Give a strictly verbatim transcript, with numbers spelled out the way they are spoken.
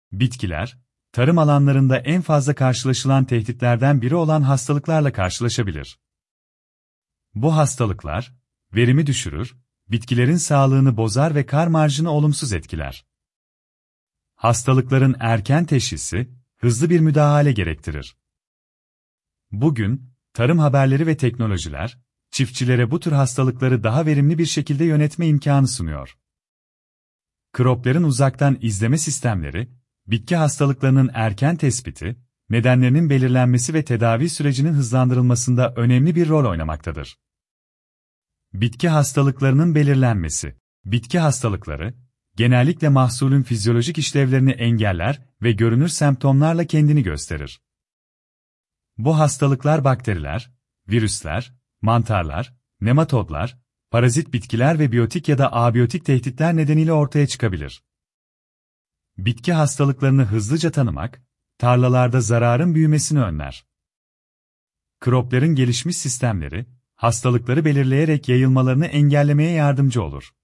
Bitkiler, tarım alanlarında en fazla karşılaşılan tehditlerden biri olan hastalıklarla karşılaşabilir. Bu hastalıklar, verimi düşürür, bitkilerin sağlığını bozar ve kâr marjını olumsuz etkiler. Hastalıkların erken teşhisi, hızlı bir müdahale gerektirir. Bugün, tarım haberleri ve teknolojiler, çiftçilere bu tür hastalıkları daha verimli bir şekilde yönetme imkanı sunuyor. Croplerin uzaktan izleme sistemleri, bitki hastalıklarının erken tespiti, nedenlerinin belirlenmesi ve tedavi sürecinin hızlandırılmasında önemli bir rol oynamaktadır. Bitki hastalıklarının belirlenmesi. Bitki hastalıkları, genellikle mahsulün fizyolojik işlevlerini engeller ve görünür semptomlarla kendini gösterir. Bu hastalıklar bakteriler, virüsler, mantarlar, nematodlar, parazit bitkiler ve biyotik ya da abiyotik tehditler nedeniyle ortaya çıkabilir. Bitki hastalıklarını hızlıca tanımak, tarlalarda zararın büyümesini önler. Croplerin gelişmiş sistemleri, hastalıkları belirleyerek yayılmalarını engellemeye yardımcı olur.